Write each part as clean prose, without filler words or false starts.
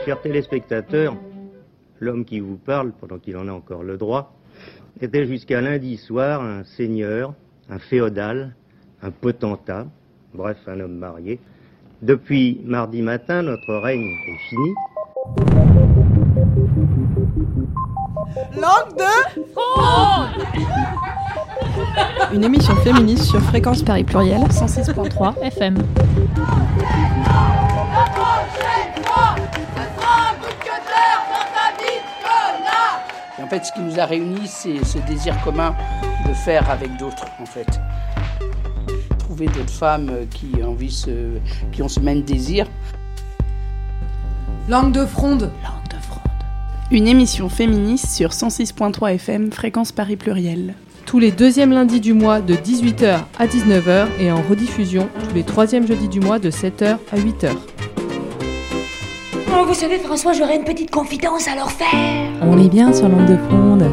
Chers téléspectateurs, l'homme qui vous parle, pendant qu'il en a encore le droit, était jusqu'à lundi soir un seigneur, un féodal, un potentat, bref, un homme marié. Depuis mardi matin, notre règne est fini. Langue de Fronde. Une émission féministe sur Fréquence Paris Pluriel 106.3 FM. Et en fait, ce qui nous a réunis, c'est ce désir commun de faire avec d'autres, en fait. Trouver d'autres femmes qui ont ce même désir. Langue de Fronde. Une émission féministe sur 106.3 FM, Fréquence Paris Pluriel. Tous les deuxièmes lundis du mois de 18h à 19h et en rediffusion tous les troisièmes jeudis du mois de 7h à 8h. Oh, vous savez, François, j'aurais une petite confidence à leur faire. On est bien sur Langue de Fronde.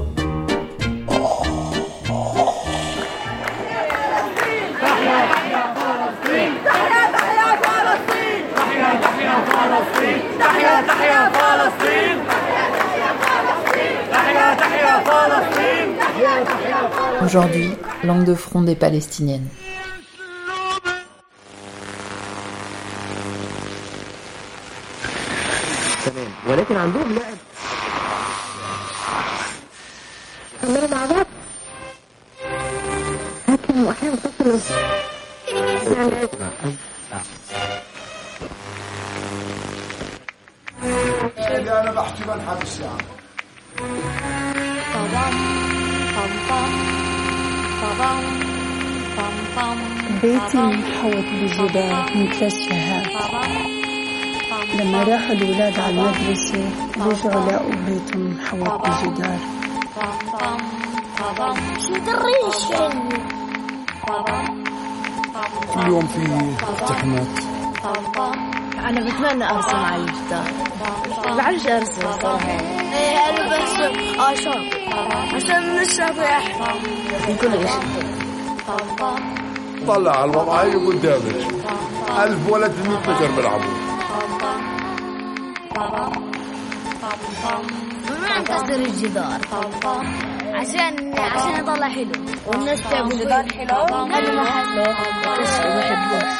Aujourd'hui, Langue de Fronde est palestinienne. ولكن عندهم لعب خلينا مع بعض هاتهم واحيانا تصلوا انا بحكي بنحب الشعر بيتي محوط بجدار من 3 شهات. لما راحوا الولاد على المدرسة رجعوا لقوا بيتهم محوط بجدار. شو دريش اليوم في امتحانات. أنا بتمنى أرسم على الجدار. بعرفش أرسم صراحة. أنا برسم شاطئ عشان الشاطئ أحلى من كل شيء. طلع على الوضع هي قدامك 1000 ولد في 100 متر بيلعبوا. ما نكسر الجدار عشان يطلع حلو والناس تعمل الجدار حلو. أنا ما حلو كسر ما بحبوش.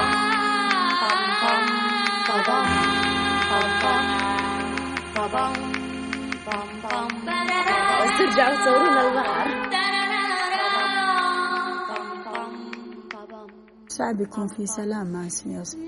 بس ترجعوا تصورون البحر. صعب يكون في سلام مع السياسة.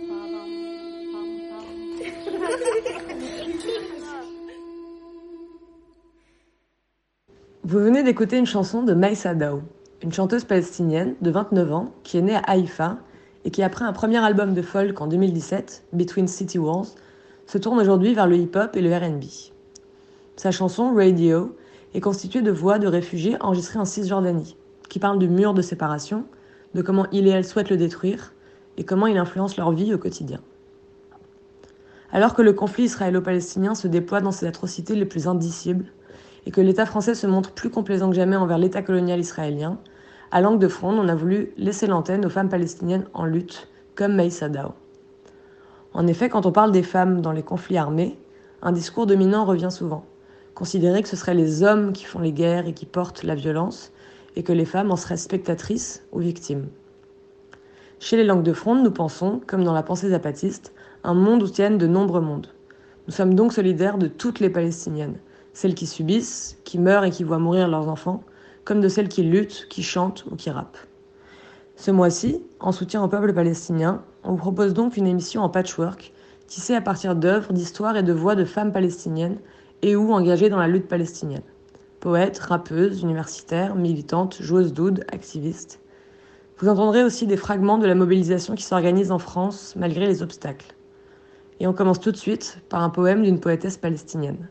Vous venez d'écouter une chanson de Maïssa Daou, une chanteuse palestinienne de 29 ans qui est née à Haïfa et qui, après un premier album de folk en 2017, Between City Walls, se tourne aujourd'hui vers le hip-hop et le R&B. Sa chanson, Radio, est constituée de voix de réfugiés enregistrées en Cisjordanie, qui parlent du mur de séparation, de comment il et elle souhaitent le détruire et comment il influence leur vie au quotidien. Alors que le conflit israélo-palestinien se déploie dans ses atrocités les plus indicibles et que l'État français se montre plus complaisant que jamais envers l'État colonial israélien, à Langue de Fronde, on a voulu laisser l'antenne aux femmes palestiniennes en lutte, comme Maïssa Daou. En effet, quand on parle des femmes dans les conflits armés, un discours dominant revient souvent. Considérer que ce seraient les hommes qui font les guerres et qui portent la violence, et que les femmes en seraient spectatrices ou victimes. Chez les Langues de Fronde, nous pensons, comme dans la pensée zapatiste, un monde où tiennent de nombreux mondes. Nous sommes donc solidaires de toutes les Palestiniennes, celles qui subissent, qui meurent et qui voient mourir leurs enfants, comme de celles qui luttent, qui chantent ou qui rappent. Ce mois-ci, en soutien au peuple palestinien, on vous propose donc une émission en patchwork, tissée à partir d'œuvres, d'histoires et de voix de femmes palestiniennes et ou engagées dans la lutte palestinienne. Poètes, rappeuses, universitaires, militantes, joueuses d'oud, activistes. Vous entendrez aussi des fragments de la mobilisation qui s'organise en France malgré les obstacles. Et on commence tout de suite par un poème d'une poétesse palestinienne.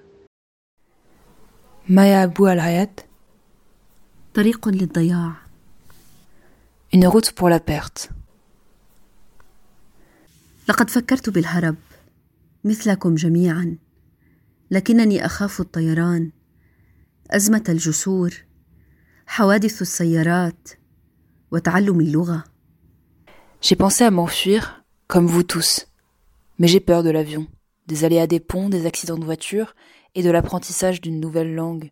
Maya Abou Al-Hayat. طريق للضياع. Une route pour la perte. لقد فكرت بالهرب مثلكم جميعا، لكنني أخاف الطيران، أزمة الجسور، حوادث السيارات وتعلم اللغة. J'ai pensé à m'enfuir, comme vous tous, mais j'ai peur de l'avion, des aléas des ponts, des accidents de voiture et de l'apprentissage d'une nouvelle langue.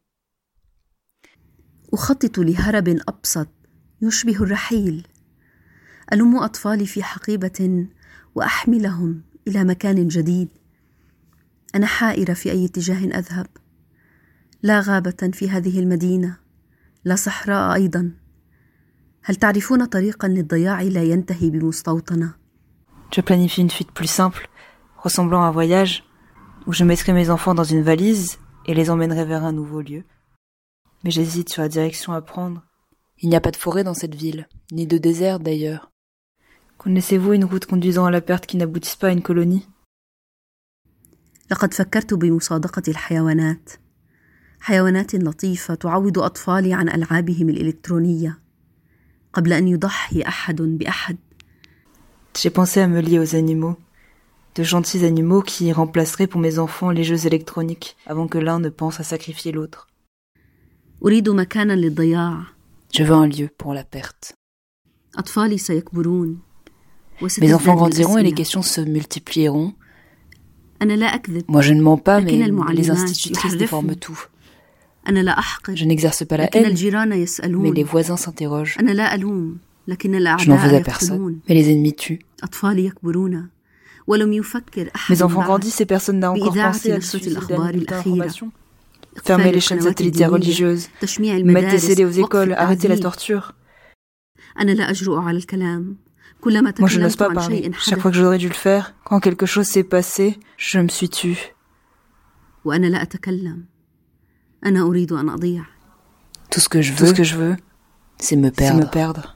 أخطط لهرب أبسط يشبه الرحيل. ألم أطفالي في حقيبة وأحملهم إلى مكان جديد. أنا حائرة في أي اتجاه أذهب. لا غابة في هذه المدينة، لا صحراء أيضا. هل تعرفون طريقا للضياع لا ينتهي بمستوطنة؟ Je planifie une fuite plus simple, ressemblant à un voyage, où je mettrai mes enfants dans une valise et les emmènerai vers un nouveau lieu. Mais j'hésite sur la direction à prendre. Il n'y a pas de forêt dans cette ville, ni de désert d'ailleurs. Connaissez-vous une route conduisant à la perte qui n'aboutisse pas à une colonie? لقد فكرت بمصادقة الحيوانات. حيوانات لطيفة تعوض أطفالي عن ألعابهم الإلكترونية قبل أن يضحي أحد بأحد. J'ai pensé à me lier aux animaux, de gentils animaux qui remplaceraient pour mes enfants les jeux électroniques avant que l'un ne pense à sacrifier l'autre. أريد مكانا للضياع. Je veux un lieu pour la perte. أطفالي سيكبرون. Mes enfants grandiront et les questions se multiplieront. أنا لا أكذب. Moi je ne mens pas, mais les institutrices déforment tout. أنا لا أحقد. Je n'exerce pas la لكن haine, الجيران يسألون. mais les voisins s'interrogent. أنا لا ألوم. لكن Je n'en الأعداء veux à personne, يقتلون. mais les ennemis tuent. أطفالي يكبرون ولم يفكر أحد Mes enfants grandissent et personne n'a encore pensé à diffuser l'information. Fermer les chaînes satellitaires religieuses, mettre des scellés aux écoles, arrêter la torture. أنا لا أجرؤ على الكلام. كلما Moi je n'ose تكلمت pas عن parler. شيء Chaque fois que j'aurais dû le faire, quand quelque chose s'est passé, je me suis tue. وأنا لا أتكلم. أنا أريد أن أضيع. Tout ce que je veux, c'est me perdre.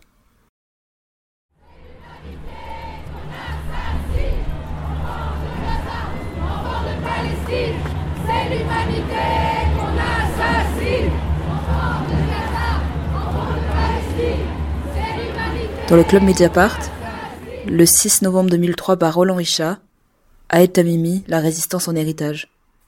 Dans le club Mediapart, le 6 novembre 2003 par Roland Richat, Ahed Tamimi, la résistance en héritage.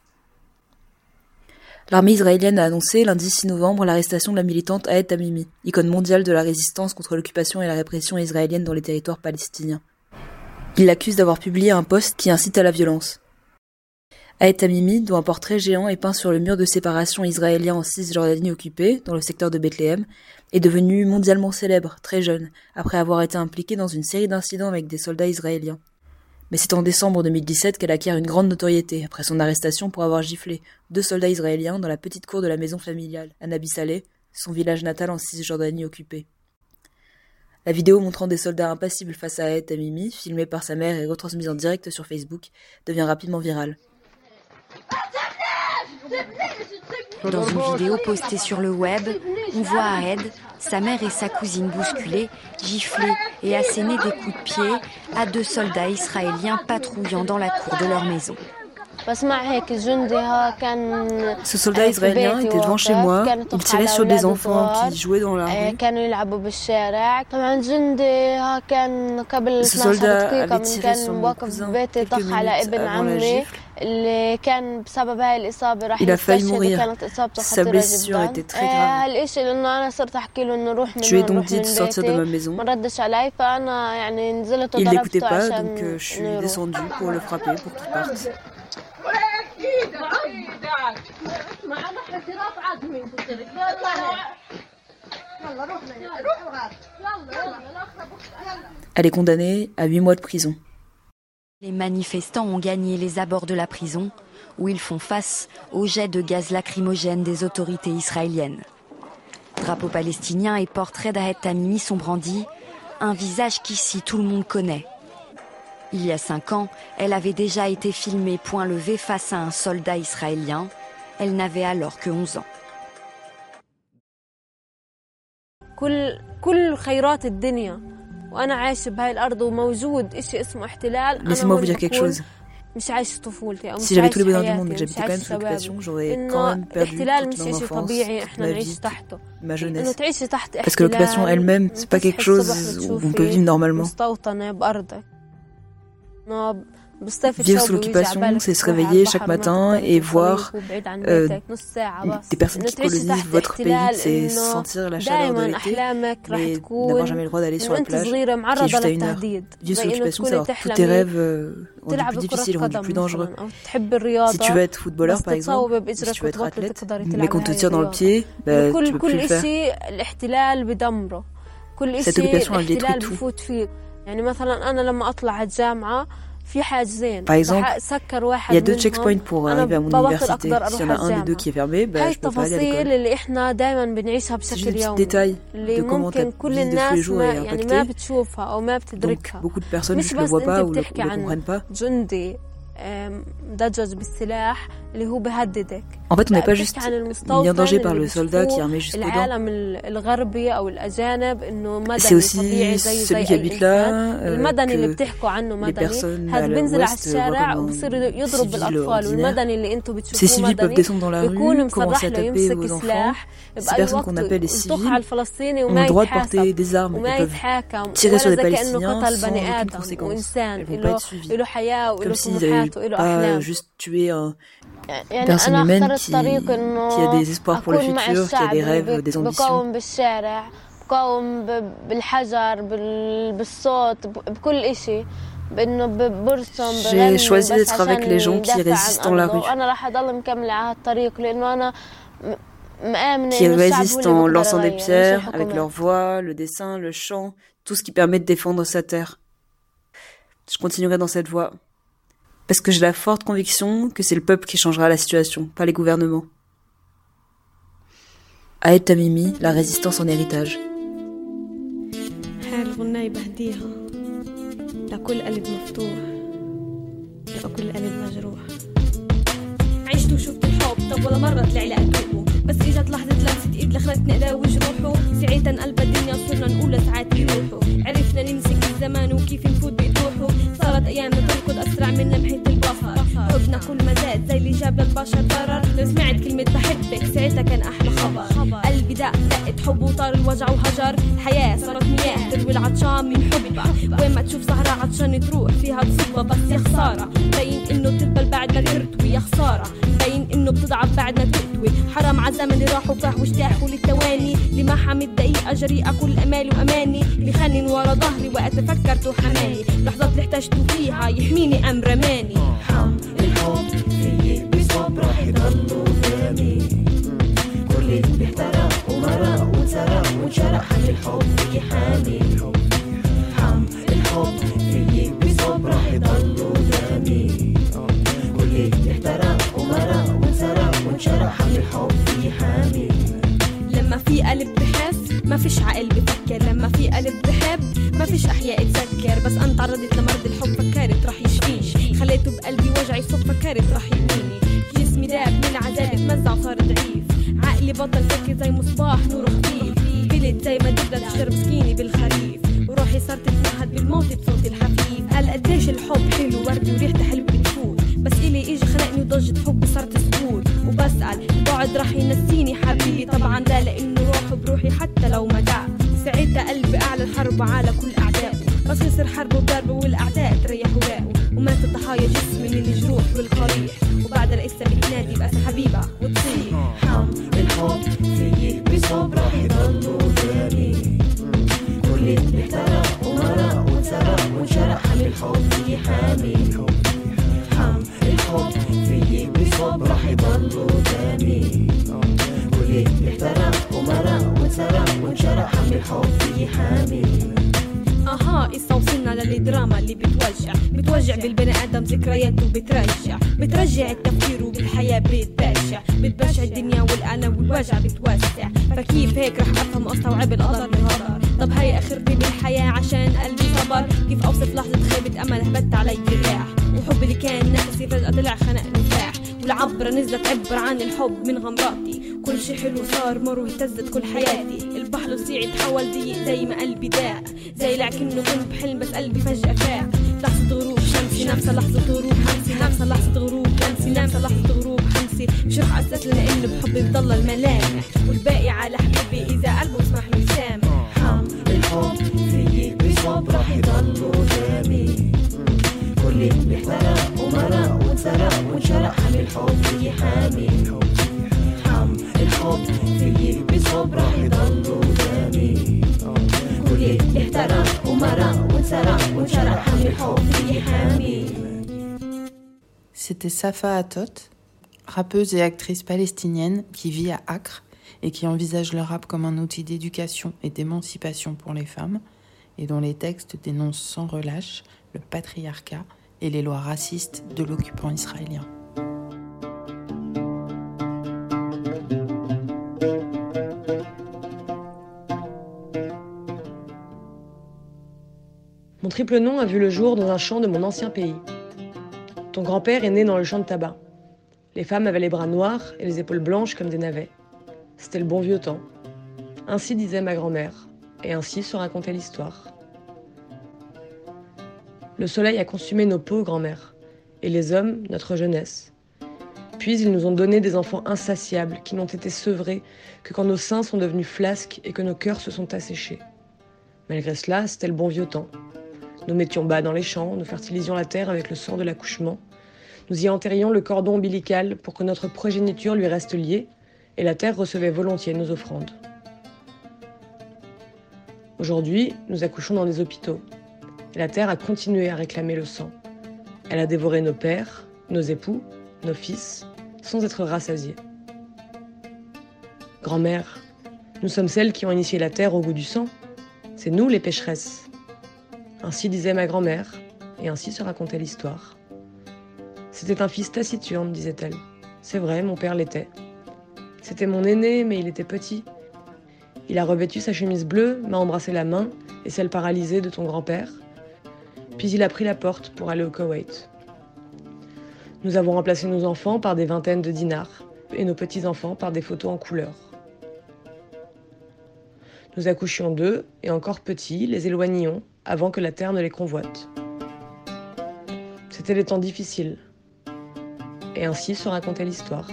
L'armée israélienne a annoncé lundi 6 novembre l'arrestation de la militante Ahed Tamimi, icône mondiale de la résistance contre l'occupation et la répression israélienne dans les territoires palestiniens. Il l'accuse d'avoir publié un post qui incite à la violence. Ahed Tamimi, dont un portrait géant est peint sur le mur de séparation israélien en Cisjordanie occupée, dans le secteur de Bethléem, est devenue mondialement célèbre, très jeune, après avoir été impliquée dans une série d'incidents avec des soldats israéliens. Mais c'est en décembre 2017 qu'elle acquiert une grande notoriété, après son arrestation pour avoir giflé 2 soldats israéliens dans la petite cour de la maison familiale, à Nabi Saleh, son village natal en Cisjordanie occupée. La vidéo montrant des soldats impassibles face à Ahed Tamimi, filmée par sa mère et retransmise en direct sur Facebook, devient rapidement virale. Dans une vidéo postée sur le web, on voit Ahed, sa mère et sa cousine bousculées, gifler et asséner des coups de pied à 2 soldats israéliens patrouillant dans la cour de leur maison. Ce soldat israélien était devant chez moi, il tirait sur des enfants qui jouaient dans la rue. Ce soldat avait tiré sur mon cousin quelques minutes avant la gifle. Il a failli mourir. Sa blessure était très grave. Je lui ai donc dit de sortir de ma maison. Il n'écoutait pas, donc je suis descendue pour le frapper, pour qu'il parte. Elle est condamnée à 8 mois de prison. Les manifestants ont gagné les abords de la prison, où ils font face au jet de gaz lacrymogène des autorités israéliennes. Drapeau palestinien et portrait d'Ahed Tamimi sont brandis, un visage qu'ici tout le monde connaît. Il y a 5 ans, elle avait déjà été filmée point levé face à un soldat israélien. Elle n'avait alors que 11 ans. Laissez-moi vous dire quelque chose. Si j'avais tous les bonheurs du monde mais que j'habitais quand même sous l'occupation, j'aurais quand même perdu toute mon enfance, toute ma vie, ma jeunesse. Parce que l'occupation elle-même, c'est pas quelque chose où on peut vivre normalement. Vivre sous l'occupation, c'est se réveiller chaque matin et voir des personnes qui colonisent votre pays, c'est sentir la chaleur de l'été, mais n'avoir jamais le droit d'aller sur la plage, qui est juste à 1 heure. Vivre sous l'occupation, c'est avoir tous tes rêves rendus plus difficiles, rendus plus dangereux. Si tu veux être footballeur, par exemple, ou si tu veux être athlète, mais qu'on te tire dans le pied, tu peux plus le faire. Cette occupation, elle détruit tout. Par exemple, il y a 2 checkpoints pour arriver à mon université. S'il y en a un des 2 qui est fermé, je peux pas aller à l'école. C'est juste des petits détails de comment ta vie de tous les jours est impactée. Donc, beaucoup de personnes ne le voient pas ou le comprennent pas. En fait, on n'est pas juste mis en danger par le soldat qui est armé jusqu'aux dents. C'est aussi celui qui habite là, que les personnes à l'ouest voient comme un civil ordinaire. Ces civils peuvent descendre dans la rue, commencer à taper aux enfants. Ces personnes qu'on appelle les civils ont le droit de porter des armes. Elles peuvent tirer sur des Palestiniens sans aucune conséquence. Elles vont pas être suivies. Comme s'ils n'avaient pas juste tué une personne humaine qui a des espoirs pour le futur, qui a des rêves, des ambitions. J'ai choisi d'être avec les gens qui résistent dans la rue, qui résistent en lançant des pierres, avec leur voix, le dessin, le chant, tout ce qui permet de défendre sa terre. Je continuerai dans cette voie. Parce que j'ai la forte conviction que c'est le peuple qui changera la situation, pas les gouvernements. Ahed Tamimi, la résistance en héritage. عشت وشفت الحب طب ولا مرة طلع لي أدوقه بس إجت لحظة لمسة إيد لخلتني أداوي جروحه ساعتها انقلب الدنيا وصرنا نقول ساعات يروحوا عرفنا نمسك الزمان وكيف نفوت بيطوحه صارت أيامنا تركض أسرع من لمحة البصر حبنا كل ما زاد زي اللي جاب للبشر ضرر لو سمعت كلمة بحبك ساعتها كان أحلى خبر قلبي دقت حب وطار الوجع وهجر الحياة صارت مياه تروي العطشان من حبها وين ما تشوف سهرة عطشان تروح فيها تصيبها بس يا خسارة باين إنه تدبل بعد ما ترتوي يا خسارة باين إنه بتضعف بعد ما تقتوي حرام عالزمن اللي راح وفاح واجتاح وللتواني اللي ما حمد دقيقة جريئة كل أمالي وأماني اللي خانن ورا ظهري وقت فكرته حناني لحظات اللي احتجته فيها يحميني أم رماني الحب فيي بصوب راح يضل قدامي كل اللي بيحترق ومرق وانسرق وانشرح عن الحب في حالي الحب فيي بصوب راح يضل قدامي كل اللي بيحترق ومرق وانسرق وانشرح عن الحب في حالي لما في قلب بحس ما فيش عقل بفكر لما في قلب بحب ما فيش أحياء تذكر بس أنا تعرضت لمرض الحب فكرت راح يشفيني خليته بقلبي وجعي صوت فكرت راح يقويني جسمي داب من العذاب اتمزع وصار ضعيف عقلي بطل فكر زي مصباح نوره خفيف بلد زي ما دبلة تشجر مسكيني بالخريف وروحي صارت تتمهد بالموت بصوتي الحفيف قال قديش الحب حلو وردي وريحته حلوة بتفوت بس إلي إيجي خلقني وضجة حبي صارت سكوت وبسأل بعد راح ينسيني حبيبي طبعا لا لأنه روحه بروحي حتى لو ما دع ساعتها قلبي أعلى الحرب على كل أعدائه بس يصير حرب وضرب والأعداء تريحوا راقه ومات الضحايا جسمي من الجروح والقريح وبعد لقيتها بتنادي بقى حبيبة وتصيح الحب فيي بصوب راح يضل قدامي كل اللي بيحترق ومرق وانسرق وانشرح عن الحب في حالي الحب فيي بصوب راح يضل قدامي كل اللي بيحترق ومرق وانسرق وانشرح عن الحب في حالي قصة وصلنا للدراما اللي بتوجع بالبني آدم ذكرياته بترجع التفكير وبالحياة بتبشع الدنيا والألم والوجع بتوسع فكيف هيك رح أفهم أستوعب القدر والهدر طب هاي آخرتي بالحياة عشان قلبي صبر كيف أوصف لحظة خيبة أمل هبت علي الرياح وحب اللي كان نفسي فجأة طلع خنق نفاح والعبرة نزلت عبر عن الحب من غمراتي كل شي حلو صار مر واهتزت كل حياتي البحر وسيع تحول ضيق زي ما قلبي داق زي لكنه كنت بحلم بس قلبي فجأة فاق لحظة غروب شمسي نفسها لحظة غروب حمسي نفسها لحظة غروب لمسي نفسها لحظة غروب حمسي مش رح أستسلم لأنه بحبي بضل الملامح والباقي على حبيبي إذا قلبه اسمح له يسامح الحب فيي بصوب راح يضل قدامي كل كل محترق ومرق وانسرق وانشرح حمل الحب فيكي حامي حم الحب فيكي بصوب راح يضل قدامي كل احترق ومرق وانسرق وانشرح حمل الحب فيكي حامي. C'était Safa Hatot, rappeuse et actrice palestinienne qui vit à Acre et qui envisage le rap comme un outil d'éducation et d'émancipation pour les femmes et dont les textes dénoncent sans relâche le patriarcat et les lois racistes de l'occupant israélien. Mon triple nom a vu le jour dans un champ de mon ancien pays. Ton grand-père est né dans le champ de tabac. Les femmes avaient les bras noirs et les épaules blanches comme des navets. C'était le bon vieux temps. Ainsi disait ma grand-mère, et ainsi se racontait l'histoire. Le soleil a consumé nos peaux, grand-mère, et les hommes, notre jeunesse. Puis ils nous ont donné des enfants insatiables qui n'ont été sevrés que quand nos seins sont devenus flasques et que nos cœurs se sont asséchés. Malgré cela, c'était le bon vieux temps. Nous mettions bas dans les champs, nous fertilisions la terre avec le sang de l'accouchement. Nous y enterrions le cordon ombilical pour que notre progéniture lui reste liée, et la terre recevait volontiers nos offrandes. Aujourd'hui, nous accouchons dans des hôpitaux, et la terre a continué à réclamer le sang. Elle a dévoré nos pères, nos époux, nos fils, sans être rassasiée. Grand-mère, nous sommes celles qui ont initié la terre au goût du sang. C'est nous les pécheresses. Ainsi disait ma grand-mère, et ainsi se racontait l'histoire. C'était un fils taciturne, disait-elle. C'est vrai, mon père l'était. C'était mon aîné, mais il était petit. Il a revêtu sa chemise bleue, m'a embrassé la main et celle paralysée de ton grand-père. Puis il a pris la porte pour aller au Koweït. Nous avons remplacé nos enfants par des vingtaines de dinars et nos petits-enfants par des photos en couleur. Nous accouchions d'eux, et encore petits, les éloignions avant que la terre ne les convoite. C'était des temps difficiles. Et ainsi se racontait l'histoire.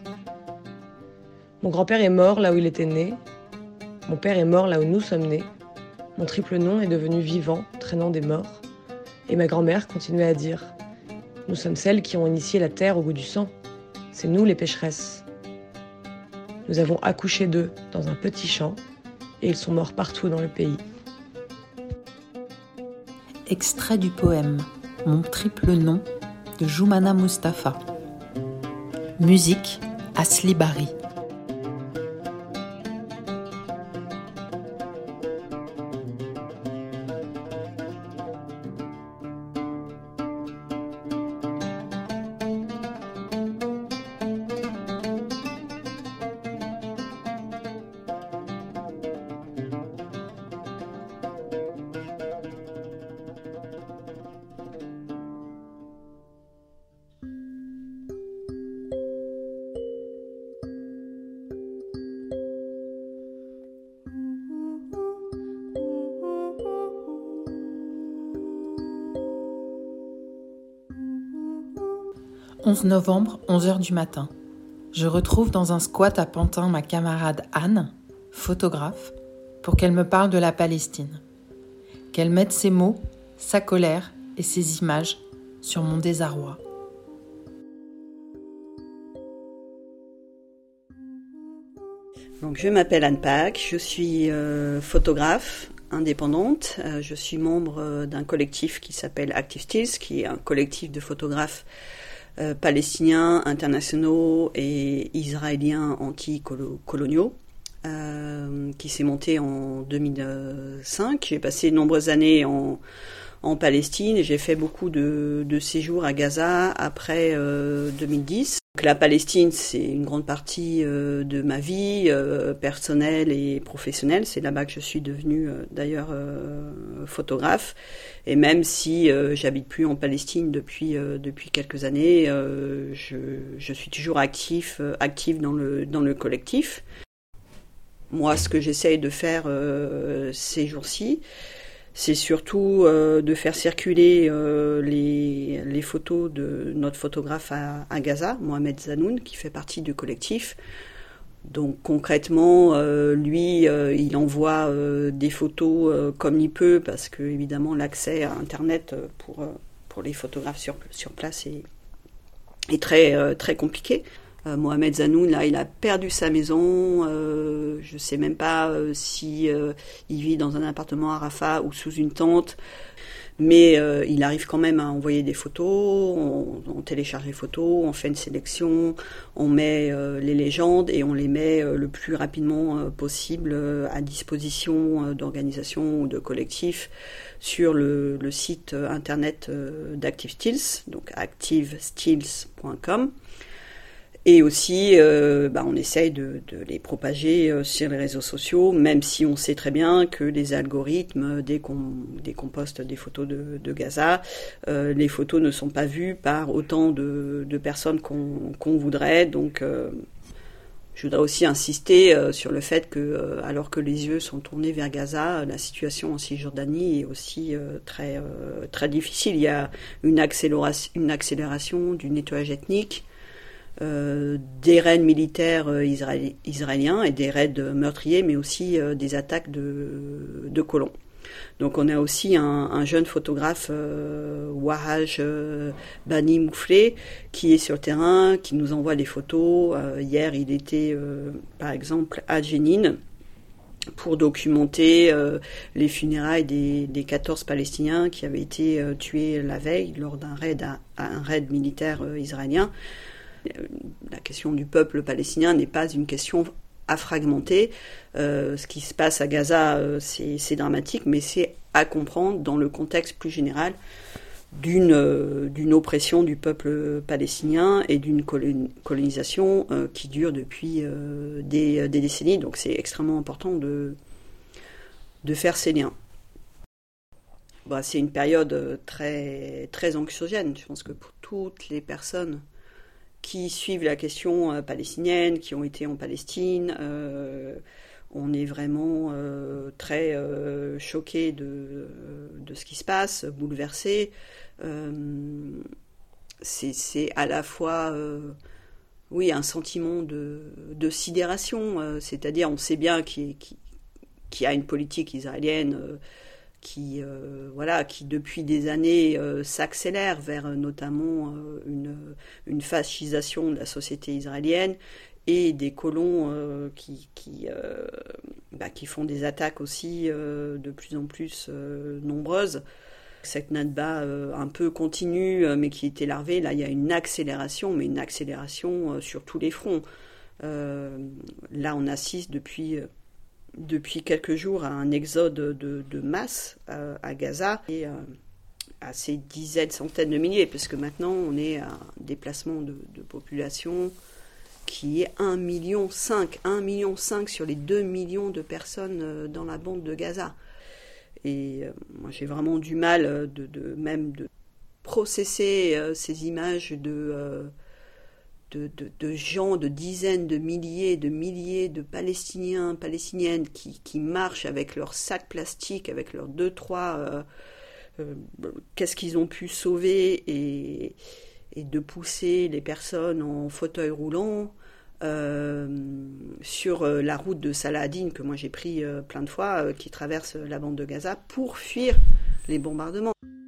Mon grand-père est mort là où il était né. Mon père est mort là où nous sommes nés. Mon triple nom est devenu vivant, traînant des morts. Et ma grand-mère continuait à dire « Nous sommes celles qui ont initié la terre au goût du sang. C'est nous les pécheresses. » Nous avons accouché d'eux dans un petit champ, et ils sont morts partout dans le pays. Extrait du poème Mon triple nom de Joumana Mustafa. Musique Asli Bari. « 11 novembre, 11h du matin. Je retrouve dans un squat à Pantin ma camarade Anne, photographe, pour qu'elle me parle de la Palestine. Qu'elle mette ses mots, sa colère et ses images sur mon désarroi. Donc, je m'appelle Anne Pack, je suis photographe indépendante. Je suis membre d'un collectif qui s'appelle Active Stills, qui est un collectif de photographes palestiniens, internationaux et israéliens anti-coloniaux, qui s'est monté en 2005. J'ai passé de nombreuses années en Palestine et j'ai fait beaucoup de séjours à Gaza après 2010. Donc, la Palestine, c'est une grande partie de ma vie personnelle et professionnelle. C'est là-bas que je suis devenue d'ailleurs photographe. Et même si j'habite plus en Palestine depuis quelques années, je suis toujours active dans le collectif. Moi, ce que j'essaye de faire ces jours-ci, c'est surtout de faire circuler les photos de notre photographe à Gaza, Mohamed Zanoun, qui fait partie du collectif. Donc concrètement, lui, il envoie des photos comme il peut, parce que évidemment l'accès à Internet pour pour les photographes sur place est très, très compliqué. Mohamed Zanoun, là, il a perdu sa maison. Je sais même pas si il vit dans un appartement à Rafah ou sous une tente. Mais il arrive quand même à envoyer des photos, on télécharge les photos, on fait une sélection, on met les légendes et on les met le plus rapidement possible à disposition d'organisations ou de collectifs sur le site internet d'ActiveStills, donc activestills.com. Et aussi, on essaye de les propager sur les réseaux sociaux, même si on sait très bien que les algorithmes, dès qu'on poste des photos de Gaza, les photos ne sont pas vues par autant de personnes qu'on voudrait. Donc, je voudrais aussi insister sur le fait que, alors que les yeux sont tournés vers Gaza, la situation en Cisjordanie est aussi très, très difficile. Il y a une accélération du nettoyage ethnique, des raids militaires israéliens et des raids meurtriers, mais aussi des attaques de colons. Donc on a aussi un jeune photographe, Wahaj Bani Mouflé, qui est sur le terrain, qui nous envoie des photos. Hier, il était, par exemple, à Jenin pour documenter les funérailles des 14 Palestiniens qui avaient été tués la veille lors d'un raid militaire israélien. La question du peuple palestinien n'est pas une question à fragmenter. Ce qui se passe à Gaza, c'est dramatique, mais c'est à comprendre dans le contexte plus général d'une oppression du peuple palestinien et d'une colonisation qui dure depuis des décennies. Donc c'est extrêmement important de faire ces liens. C'est une période très, très anxiogène. Je pense que pour toutes les personnes qui suivent la question palestinienne, qui ont été en Palestine, on est vraiment très choqués de ce qui se passe, bouleversés. C'est à la fois un sentiment de sidération, c'est-à-dire on sait bien qu'il y a une politique israélienne qui depuis des années s'accélère vers notamment une fascisation de la société israélienne et des colons qui font des attaques aussi de plus en plus nombreuses. Cette Nakba un peu continue, mais qui était larvée, là il y a une accélération, mais une accélération sur tous les fronts. Là on assiste depuis quelques jours à un exode de masse à Gaza et à ces dizaines, centaines de milliers, parce que maintenant on est à un déplacement de population qui est 1,5 million sur les 2 millions de personnes dans la bande de Gaza. Et moi j'ai vraiment du mal de processer ces images de gens, de dizaines de milliers de Palestiniens, Palestiniennes qui marchent avec leurs sacs plastiques, avec leurs 2-3 qu'est-ce qu'ils ont pu sauver et de pousser les personnes en fauteuil roulant sur la route de Saladin que moi j'ai pris plein de fois, qui traverse la bande de Gaza pour fuir les bombardements.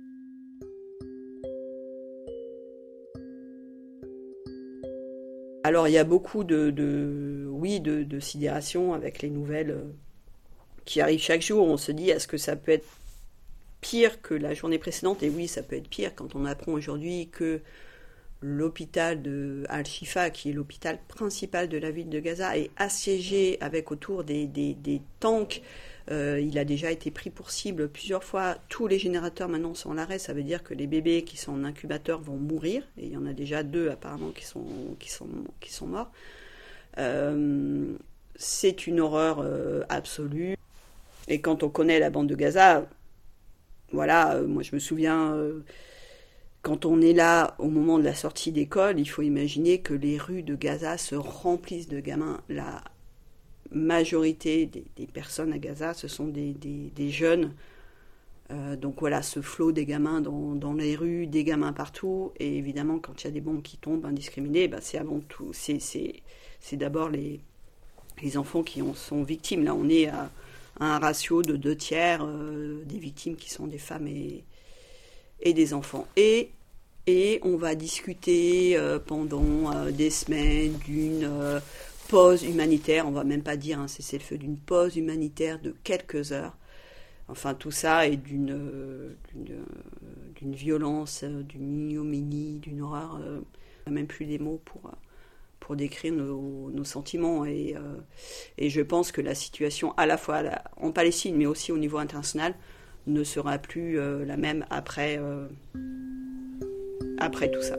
Alors il y a beaucoup de sidération avec les nouvelles qui arrivent chaque jour. On se dit, est-ce que ça peut être pire que la journée précédente? Et oui, ça peut être pire quand on apprend aujourd'hui que l'hôpital de Al-Shifa, qui est l'hôpital principal de la ville de Gaza, est assiégé avec autour des tanks. Il a déjà été pris pour cible plusieurs fois. Tous les générateurs maintenant sont à l'arrêt. Ça veut dire que les bébés qui sont en incubateur vont mourir. Et il y en a déjà 2 apparemment qui sont morts. C'est une horreur absolue. Et quand on connaît la bande de Gaza, moi je me souviens, quand on est là au moment de la sortie d'école, il faut imaginer que les rues de Gaza se remplissent de gamins. La majorité des personnes à Gaza, ce sont des jeunes. Donc voilà, ce flot des gamins dans les rues, des gamins partout. Et évidemment, quand il y a des bombes qui tombent indiscriminées, c'est avant tout, c'est d'abord les enfants qui en sont victimes. Là, on est à un ratio de 2/3 des victimes qui sont des femmes et des enfants. Et on va discuter pendant des semaines d'une pause humanitaire, on ne va même pas dire un cessez-le-feu, d'une pause humanitaire de quelques heures. Enfin, tout ça est d'une violence, d'une ignominie, d'une horreur. On n'a même plus des mots pour décrire nos sentiments. Et je pense que la situation, à la fois en Palestine, mais aussi au niveau international, ne sera plus la même après tout ça.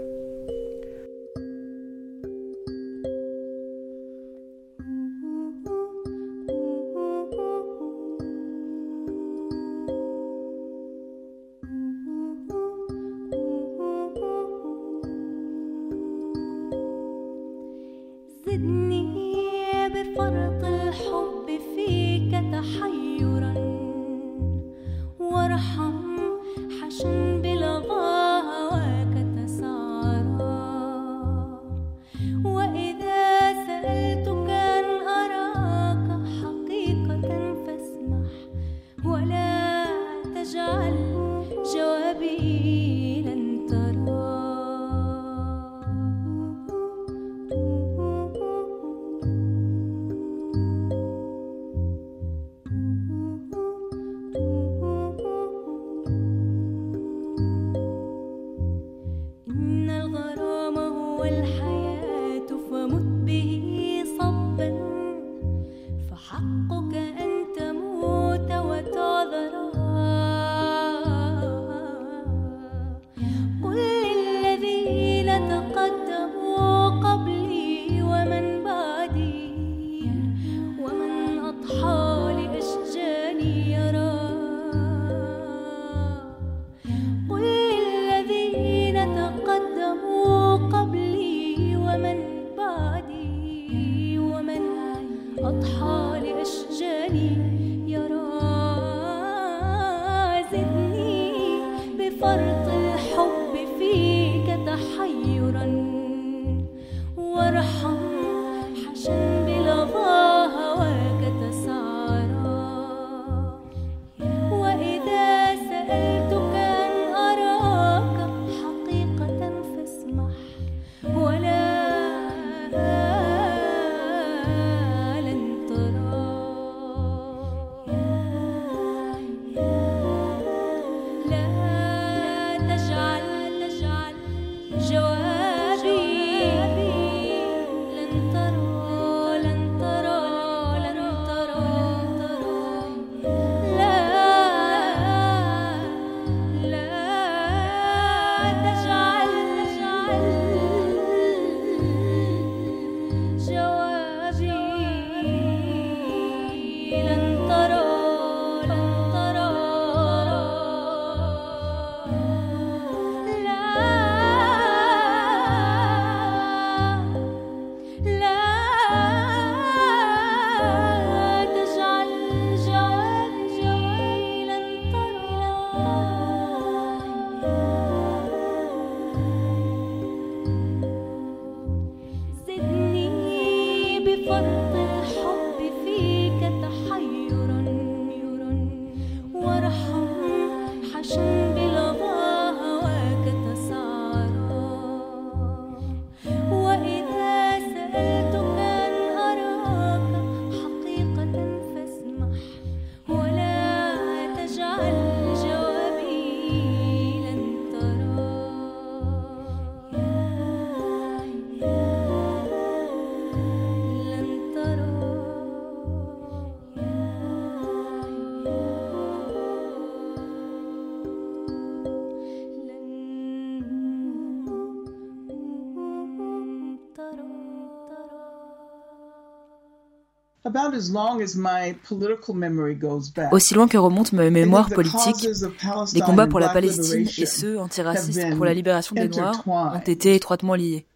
Aussi loin que remonte ma mémoire politique, les combats pour la Palestine et ceux antiracistes pour la libération des Noirs ont été étroitement liés.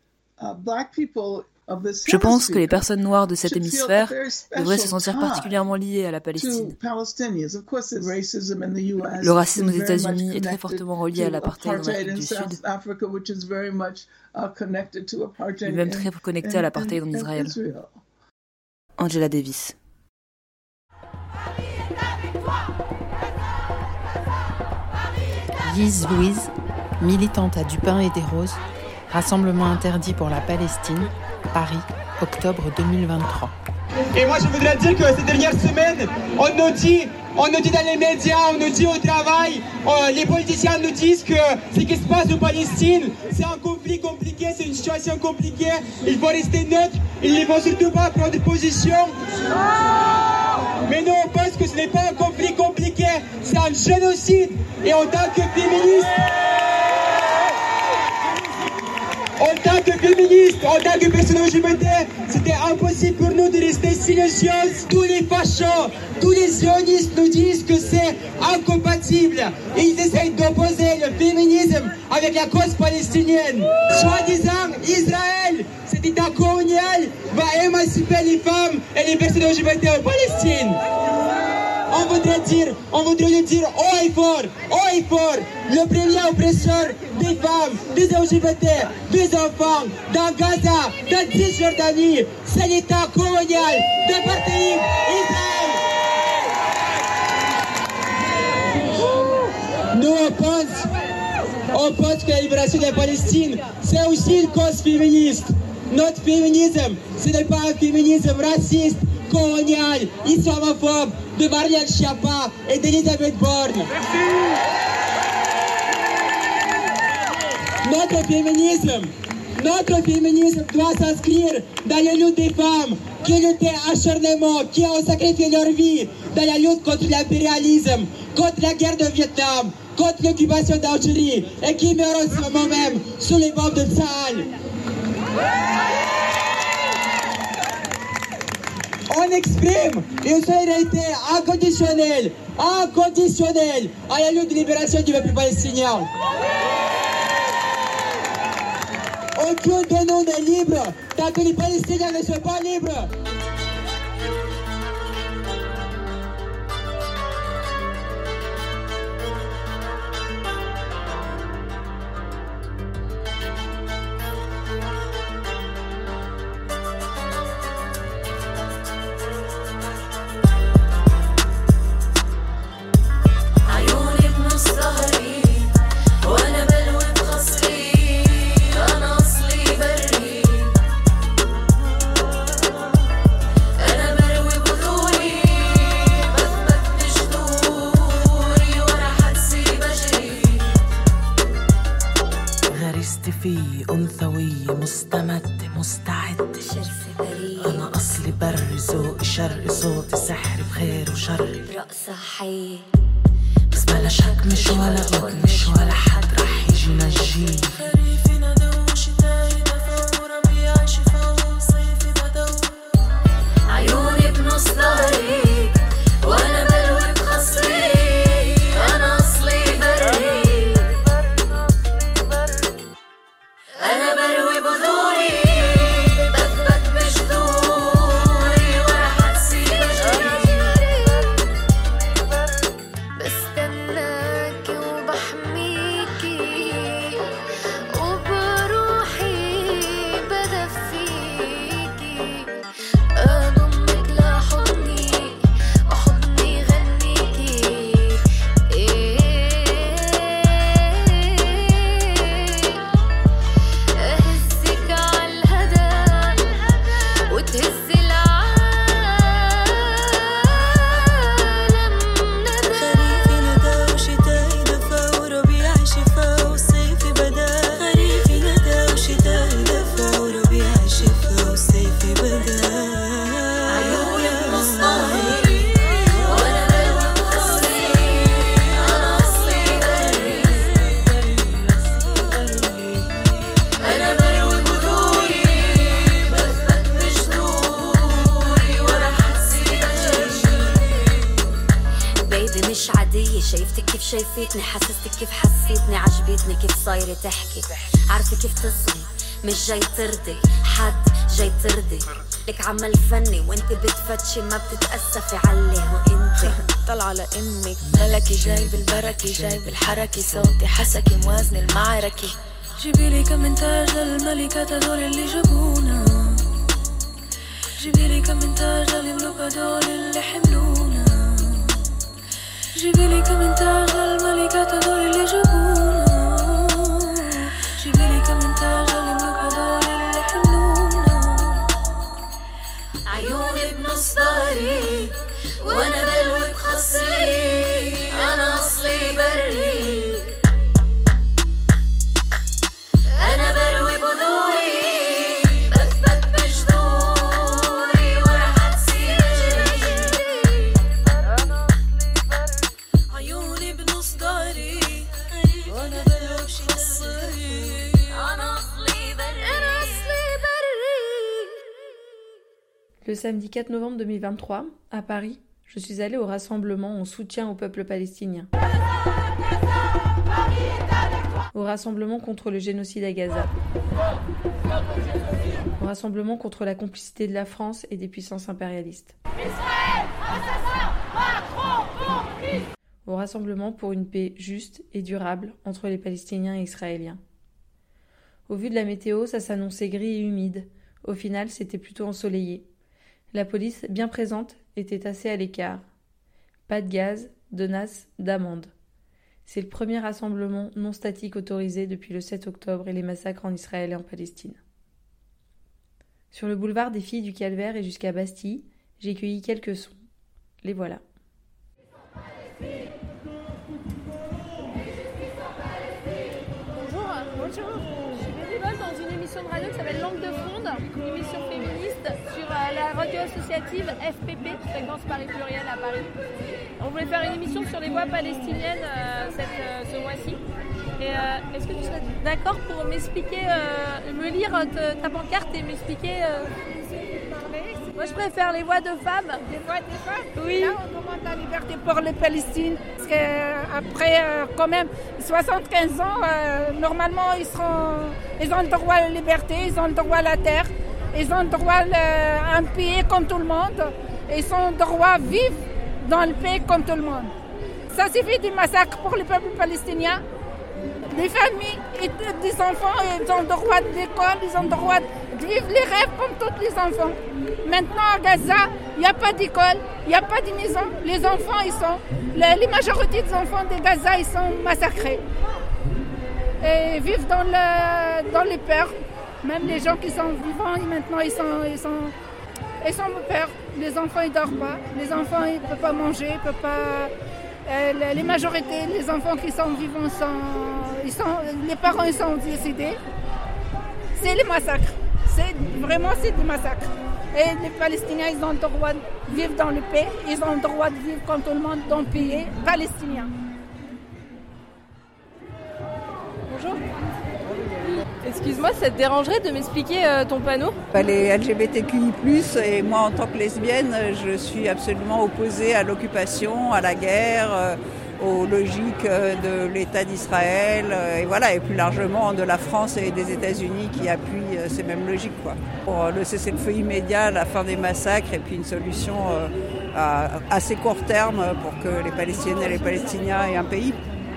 Je pense que les personnes noires de cet hémisphère devraient se sentir particulièrement liées à la Palestine. Le racisme aux États-Unis est très fortement relié à l'apartheid en Afrique du Sud, et même très connecté à l'apartheid en Israël. Angela Davis. Lise Louise, militante à Dupin et des Roses, rassemblement interdit pour la Palestine, Paris, octobre 2023. Et moi je voudrais dire que ces dernières semaines, on nous dit dans les médias, on nous dit au travail, les politiciens nous disent que ce qui se passe en Palestine, c'est un conflit compliqué, c'est une situation compliquée, il faut rester neutre, il ne faut surtout pas prendre position. Mais nous on pense que ce n'est pas un conflit compliqué, c'est un génocide. Et en tant que féministe, en tant que personne LGBT, c'était impossible pour nous de rester silencieuses. Tous les fachos, tous les sionistes nous disent que c'est incompatible. Et ils essayent d'opposer le féminisme avec la cause palestinienne. Soi-disant, Israël, cet État colonial, va émanciper les femmes et les personnes LGBT en Palestine. On voudrait le dire haut et fort, le premier oppresseur des femmes, des LGBT, des enfants, dans Gaza, dans Cisjordanie, c'est l'État colonial d'apartheid Israël. Nous on pense que la libération de la Palestine, c'est aussi une cause féministe. Notre féminisme, ce n'est pas un féminisme raciste, colonial, islamophobe, de Marianne Schiappa et d'Elisabeth Borne. Notre féminisme doit s'inscrire dans la lutte des femmes qui luttaient acharnement, qui ont sacrifié leur vie dans la lutte contre l'impérialisme, contre la guerre de Vietnam, contre l'occupation d'Algérie et qui meurent en ce moment même sous les bombes de Tsahal. On exprime une solidarité inconditionnelle à la lutte de libération du peuple palestinien. Aucun de nous n'est libre tant que les Palestiniens ne sont pas libres. صحي بس بلا شك مش ولا بد مش ولا حد رح يجي ينجيني خريفي ندى وشتاي دفا وربيع شفا وصيفي بدا عيوني بنص ظهري وانا بلوي بخصري انا اصلي بري انا بروي بذوري بثبت بجذوري ورا حدسي بجري بستناكي وبحميكي وبروحي بدفيكي أضمك لحضني وحضني غنيكي أهزك عالهدى وتهزي مش عادية شايفتك كيف شايفتني حسستك كيف حسيتني عجبتني كيف صايرة تحكي عارفة كيف تصغي مش جاي ترضي حد جاي ترضي لك عمل فني وانت بتفتشي ما بتتأسفي عليه وانت طلع لأمك ملكي جاي بالبركة جاي بالحركة صوتي حسكي موازن المعركة جيبيلي كم من تاج للملكة هدول اللي جابونا جيبيلي كم من تاج للملوك هدول اللي حملونا جيبيلي كومنتاج للملكات هدول اللي جابونا جيبيلي كومنتاج للملوك هدول اللي حملونا عيوني بنص ضهري وانا بلوي بخصري انا اصلي بري انا بروي بضوري بثبت بجذوري وراح تصير عيوني بنص ضهري وانا بلوي بخصري انا اصلي بري انا اصلي بري. Le samedi 4 novembre 2023, à Paris, je suis allée au rassemblement en soutien au peuple palestinien. Au rassemblement contre le génocide à Gaza. Au rassemblement contre la complicité de la France et des puissances impérialistes. Au rassemblement pour une paix juste et durable entre les Palestiniens et Israéliens. Au vu de la météo, ça s'annonçait gris et humide. Au final, c'était plutôt ensoleillé. La police, bien présente, était assez à l'écart. Pas de gaz, de nas, d'amende. C'est le premier rassemblement non statique autorisé depuis le 7 octobre et les massacres en Israël et en Palestine. Sur le boulevard des Filles du Calvaire et jusqu'à Bastille, j'ai cueilli quelques sons. Les voilà. Bonjour, je suis bénévole dans une émission de radio qui s'appelle Langue de Fronde, une émission féministe sur la radio associative FPP, Fréquence Paris Pluriel à Paris. On voulait faire une émission sur les voix palestiniennes ce mois-ci. Et est-ce que tu serais d'accord pour m'expliquer, me lire ta pancarte et m'expliquer Moi je préfère les voix de femmes. Les voix des femmes? Oui. Là on demande la liberté pour les Palestiniens. Parce qu'après quand même 75 ans, normalement ils ont le droit à la liberté, ils ont le droit à la terre, ils ont le droit à un pays comme tout le monde. Ils ont le droit à vivre dans le pays comme tout le monde. Ça suffit du massacre pour le peuple palestinien. Les familles et des enfants, ils ont le droit de l'école, ils ont le droit de vivre les rêves comme tous les enfants. Maintenant à Gaza, il n'y a pas d'école, il n'y a pas de maison. Les enfants, les majorités des enfants de Gaza, ils sont massacrés. Et vivent dans les peurs. Même les gens qui sont vivants, maintenant, ils sont peur. Les enfants, ils ne dorment pas. Les enfants, ils ne peuvent pas manger, ils peuvent pas... les majorités, les enfants qui sont vivants, les parents ils sont décédés. C'est les massacres. C'est des massacres. Et les Palestiniens, ils ont le droit de vivre dans le pays. Ils ont le droit de vivre comme tout le monde dans le pays palestinien. Bonjour. Excuse-moi, ça te dérangerait de m'expliquer ton panneau ? Les LGBTQI+, et moi en tant que lesbienne, je suis absolument opposée à l'occupation, à la guerre, aux logiques de l'État d'Israël, et voilà, et plus largement de la France et des États-Unis qui appuient ces mêmes logiques, quoi. Pour le cessez-le-feu immédiat, la fin des massacres, et puis une solution à assez court terme pour que les Palestiniennes et les Palestiniens aient un pays.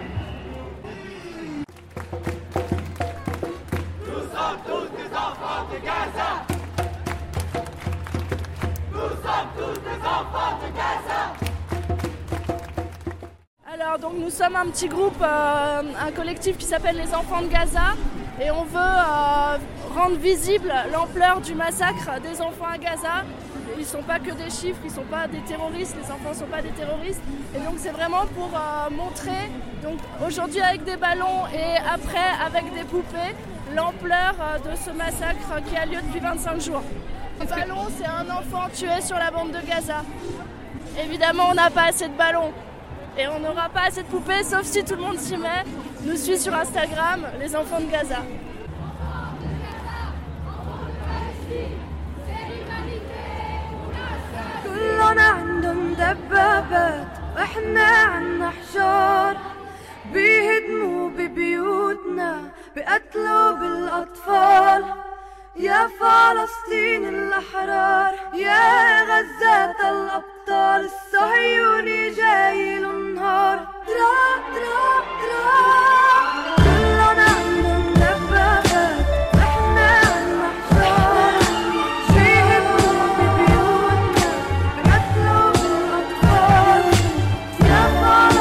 Alors donc nous sommes un petit groupe, un collectif qui s'appelle les Enfants de Gaza et on veut rendre visible l'ampleur du massacre des enfants à Gaza. Ils ne sont pas que des chiffres, ils ne sont pas des terroristes, les enfants ne sont pas des terroristes. Et donc c'est vraiment pour montrer, donc aujourd'hui avec des ballons et après avec des poupées, l'ampleur de ce massacre qui a lieu depuis 25 jours. Le ballon, c'est un enfant tué sur la bande de Gaza. Évidemment, on n'a pas assez de ballons. Et on n'aura pas assez de poupées, sauf si tout le monde s'y met. Nous suit sur Instagram, les Enfants de Gaza. كلنا عندهم دبابات واحنا عنا حجار بيهدموا ببيوتنا بقتلوا بالاطفال يا فلسطين الأحرار يا غزة الأبطال الصهيوني جاي النهار تراب تراب تراب كلنا عندهم دبابات واحنا عنا حجار بيهدموا ببيوتنا بقتلوا بالأطفال يا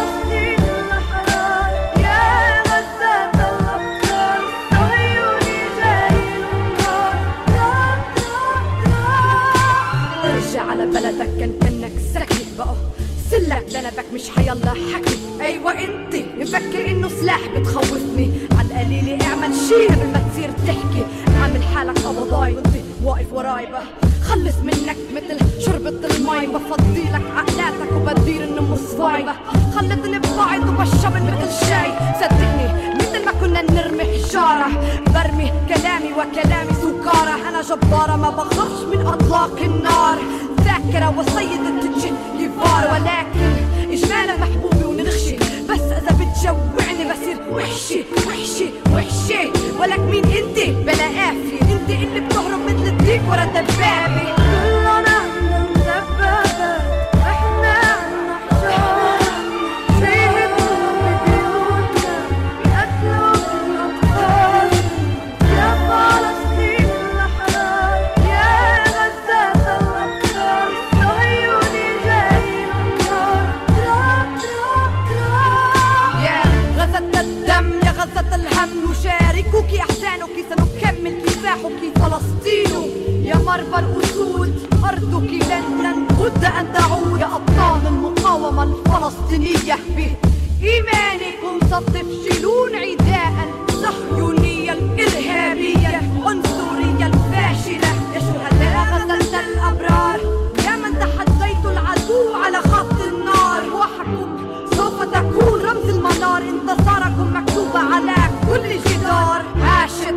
بلدك كان كأنك سكي بقى سلك لنبك مش حيالله حكي ايوه انتي مفكر انه سلاح بتخوفني عالقليل اعمل شي قبل ما تصير تحكي عامل حالك قبضاي وانتي واقف وراي بقى خلص منك مثل شربة المي بفضيلك عقلاتك وبدير انه مصفاي خلتني ببعض وبشرب مثل شاي صدقني مثل ما كنا نرمي حجارة برمي كلامي وكلامي سكارة انا جبارة ما بخافش من اطلاق النار ذاكرة وسيدة الجن كبار ولكن اجمالا محبوبي ونغشي بس اذا بتجوعني بصير وحشي وحشي وحشي ولك مين انتي بلا قافية انتي اللي بتهرب مثل الديك ورا دبابي كلنا دبابة احنا نحجار شيهدوا ببيوتنا بيقتلوا الاطفال يا فلسطين الاحرار يا غزة الابطال صهيوني جاي النار تراب تراب تراب يا غزة الدم يا غزة الهم نشاركك احزانك سنكمل كفاحك فلسطين يا مربى الأسود أرضك لن بد أن تعود يا أبطال المقاومة الفلسطينية بإيمانكم ستفشلون عداء الصهيونية الإرهابية العنصرية الفاشلة يا شهداء غزة الأبرار يا من تحديتوا العدو على خط النار روحكم سوف تكون رمز المنار انتصاركم مكتوبة على كل جدار عاشت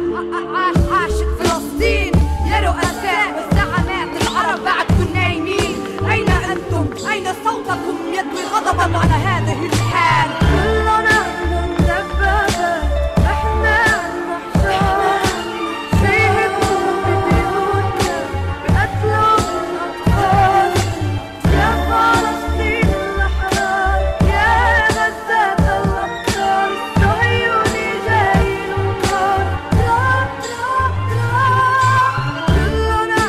فلسطين يا رؤساء والزعماء العرب بعدكم نايمين أين أنتم؟ أين صوتكم يدوي غضبا على هذه الحال؟ كلنا دبابة احنا نحجار شيهدوا ببيوتنا بقتلوا الأطفال يا فلسطين الأحرار يا غزة الأبطال صهيوني جاي النار تراب تراب تراب كلنا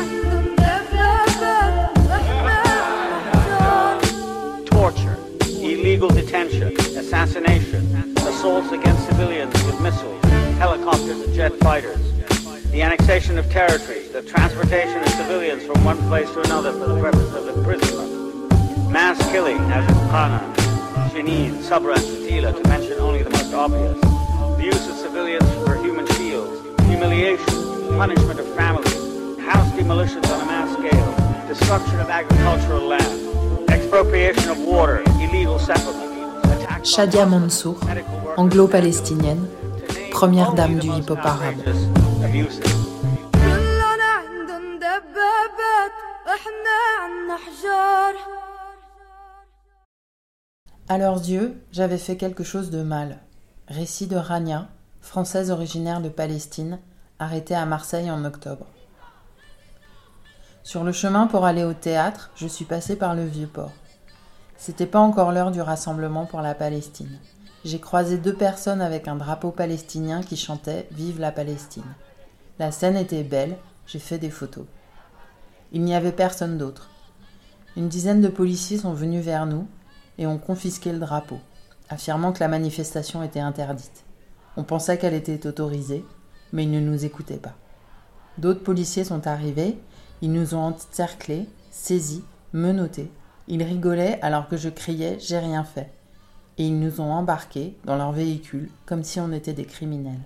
دبابة احنا نحجار. Torture, illegal detention, assassination, assaults against civilians with missiles, helicopters and jet fighters, the annexation of territories, the transportation of civilians from one place to another for the purpose of imprisonment, mass killing as in Qana, Jenin, Sabra and Shatila, to mention only the most obvious, the use of civilians for human shields, humiliation, punishment of families, house demolitions on a mass scale, destruction of agricultural land, expropriation of water, illegal settlement. Shadia Mansour, anglo-palestinienne, première dame du hip-hop arabe. كلنا عندن دبابات احنا عنا حجار. À leurs yeux, j'avais fait quelque chose de mal. Récit de Rania, française originaire de Palestine, arrêtée à Marseille en octobre. Sur le chemin pour aller au théâtre, je suis passée par le Vieux-Port. C'était pas encore l'heure du rassemblement pour la Palestine. J'ai croisé 2 personnes avec un drapeau palestinien qui chantaient « Vive la Palestine ». La scène était belle, j'ai fait des photos. Il n'y avait personne d'autre. Une dizaine de policiers sont venus vers nous et ont confisqué le drapeau, affirmant que la manifestation était interdite. On pensait qu'elle était autorisée, mais ils ne nous écoutaient pas. D'autres policiers sont arrivés, ils nous ont encerclés, saisis, menottés. Ils rigolaient alors que je criais « J'ai rien fait ». Et ils nous ont embarqués dans leur véhicule comme si on était des criminels.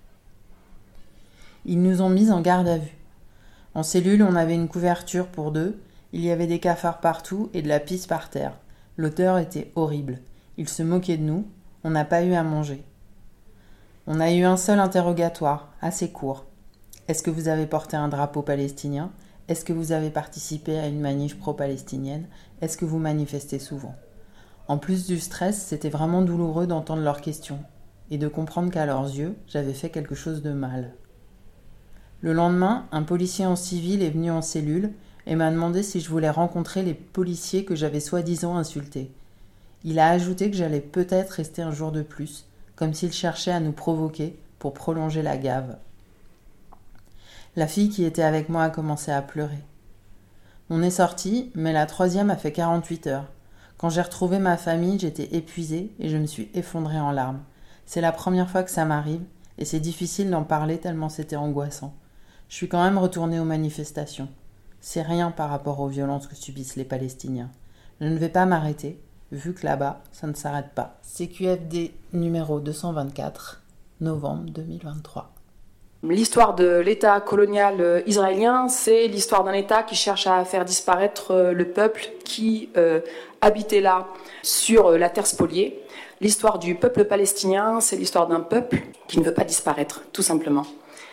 Ils nous ont mis en garde à vue. En cellule, on avait une couverture pour 2, il y avait des cafards partout et de la pisse par terre. L'odeur était horrible. Ils se moquaient de nous, on n'a pas eu à manger. On a eu un seul interrogatoire, assez court. Est-ce que vous avez porté un drapeau palestinien ? Est-ce que vous avez participé à une manif pro-palestinienne ? Est-ce que vous manifestez souvent ? En plus du stress, c'était vraiment douloureux d'entendre leurs questions et de comprendre qu'à leurs yeux, j'avais fait quelque chose de mal. Le lendemain, un policier en civil est venu en cellule et m'a demandé si je voulais rencontrer les policiers que j'avais soi-disant insultés. Il a ajouté que j'allais peut-être rester un jour de plus, comme s'il cherchait à nous provoquer pour prolonger la gave. La fille qui était avec moi a commencé à pleurer. On est sortis, mais la 3e a fait 48 heures. Quand j'ai retrouvé ma famille, j'étais épuisée et je me suis effondrée en larmes. C'est la première fois que ça m'arrive et c'est difficile d'en parler tellement c'était angoissant. Je suis quand même retournée aux manifestations. c'est rien par rapport aux violences que subissent les Palestiniens. Je ne vais pas m'arrêter, vu que là-bas, ça ne s'arrête pas. CQFD numéro 224, novembre 2023. L'histoire de l'État colonial israélien, c'est l'histoire d'un État qui cherche à faire disparaître le peuple qui habitait là sur la terre spoliée. L'histoire du peuple palestinien, c'est l'histoire d'un peuple qui ne veut pas disparaître, tout simplement.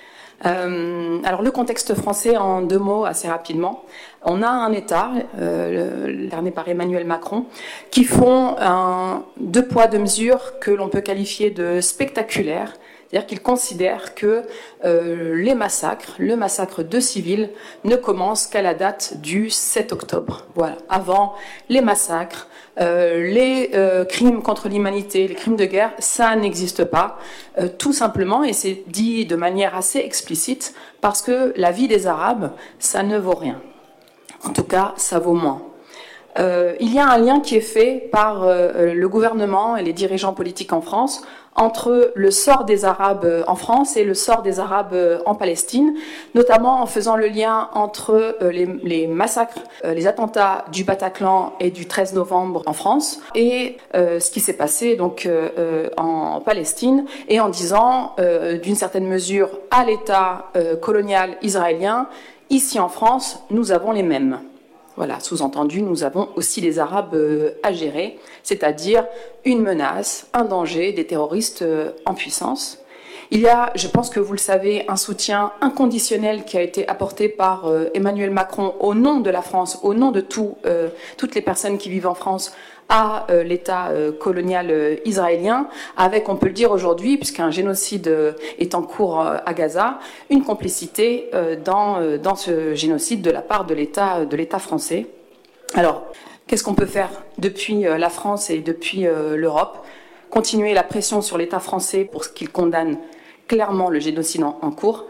Alors le contexte français en 2 mots assez rapidement. On a un État, dernier par Emmanuel Macron, qui font un 2 poids 2 mesures que l'on peut qualifier de spectaculaire. C'est-à-dire qu'ils considèrent que le massacre de civils ne commence qu'à la date du 7 octobre. Voilà. Avant, les massacres, les crimes contre l'humanité, les crimes de guerre, ça n'existe pas. Tout simplement, et c'est dit de manière assez explicite, parce que la vie des Arabes, ça ne vaut rien. En tout cas, ça vaut moins. Il y a un lien qui est fait par le gouvernement et les dirigeants politiques en France entre le sort des Arabes en France et le sort des Arabes en Palestine, notamment en faisant le lien entre les massacres, les attentats du Bataclan et du 13 novembre en France et ce qui s'est passé donc en Palestine, et en disant d'une certaine mesure à l'État colonial israélien, ici en France, nous avons les mêmes. Voilà, sous-entendu, nous avons aussi les Arabes à gérer, c'est-à-dire une menace, un danger, des terroristes en puissance. Il y a, je pense que vous le savez, un soutien inconditionnel qui a été apporté par Emmanuel Macron au nom de la France, au nom de toutes les personnes qui vivent en France, à l'État colonial israélien, avec, on peut le dire aujourd'hui, puisqu'un génocide est en cours à Gaza, une complicité dans ce génocide de la part de l'État français. Alors, qu'est-ce qu'on peut faire depuis la France et depuis l'Europe? Continuer la pression sur l'État français pour qu'il condamne clairement le génocide en cours.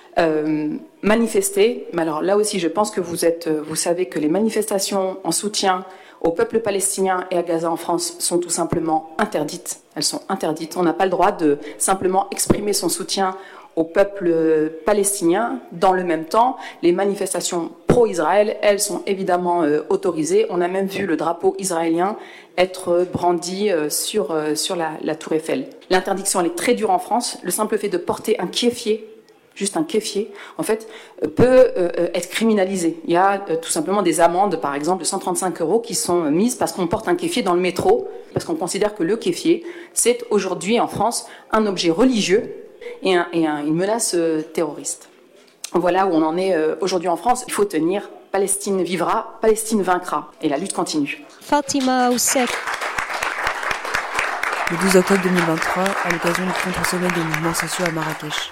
Manifester, mais alors là aussi je pense que vous savez que les manifestations en soutien au peuple palestinien et à Gaza en France sont tout simplement interdites. Elles sont interdites. On n'a pas le droit de simplement exprimer son soutien au peuple palestinien. Dans le même temps, les manifestations pro-Israël, elles sont évidemment autorisées. On a même vu le drapeau israélien être brandi sur la tour Eiffel. L'interdiction, elle est très dure en France. Le simple fait de porter un kéfier, juste un kéfier, en fait, peut être criminalisé. Il y a tout simplement des amendes, par exemple, de 135 € qui sont mises parce qu'on porte un kéfier dans le métro, parce qu'on considère que le kéfier, c'est aujourd'hui en France un objet religieux et une menace terroriste. Voilà où on en est aujourd'hui en France. Il faut tenir. Palestine vivra, Palestine vaincra. Et la lutte continue. Fatima Oussek. Le 12 octobre 2023, à l'occasion du contre-sommet des mouvements sociaux à Marrakech.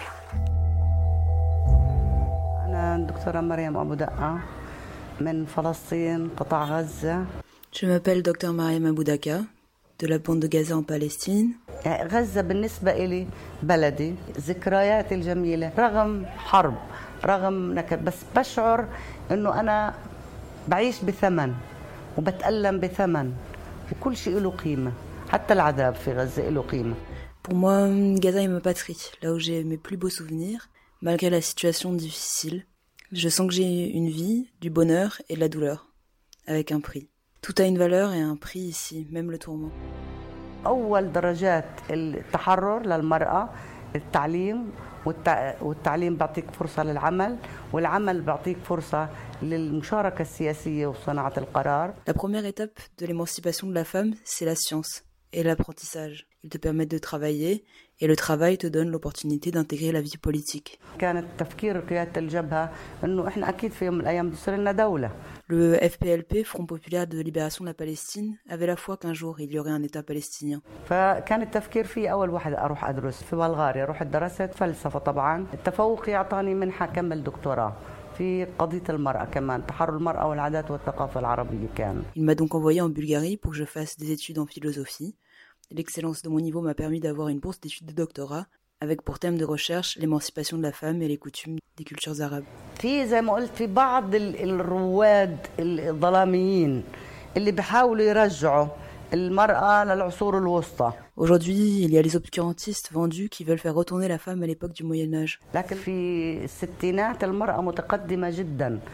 Je m'appelle Dr Mariam Aboudaka, de la bande de Gaza en Palestine. غزة بالنسبة إلي بلدي ذكرياتي الجميلة رغم حرب رغم نكد بس بشعر إنه أنا بعيش بثمن وبتألم بثمن وكل شيء له قيمة حتى العذاب في غزة له قيمة. Pour moi, Gaza est ma patrie, là où j'ai mes plus beaux souvenirs, malgré la situation difficile. Je sens que j'ai une vie, du bonheur et de la douleur, avec un prix. Tout a une valeur et un prix ici, même le tourment. أول درجات التحرر للمرأة التعليم والتعليم بيعطيك فرصة للعمل والعمل بيعطيك فرصة للمشاركة السياسية وصناعة القرار. La première étape de l'émancipation de la femme, c'est la science et l'apprentissage. Ils te permettent de travailler et le travail te donne l'opportunité d'intégrer la vie politique. كانت تفكير قيادة الجبهة إنه إحنا أكيد في يوم من الأيام بتصير لنا دولة. Le FPLP, Front populaire de libération de la Palestine, avait la foi qu'un jour il y aurait un État palestinien. فكان التفكير فيه أول واحد أروح أدرس في بلغاريا، رحت درست فلسفة طبعا، التفوق يعطاني منحة أكمل دكتوراه في قضية المرأة كمان، تحرر المرأة والعادات والثقافة العربية كان. Il m'a donc envoyé en Bulgarie pour que je fasse des études en philosophie. L'excellence de mon niveau m'a permis d'avoir une bourse d'études de doctorat avec pour thème de recherche l'émancipation de la femme et les coutumes des cultures arabes. في زي ما قلت في بعض الرواد الظلاميين اللي بيحاولوا يرجعوا المرأة للعصور الوسطى. Aujourd'hui, il y a les obscurantistes vendus qui veulent faire retourner la femme à l'époque du Moyen Âge. لكن في الستينات المرأة متقدمة جدا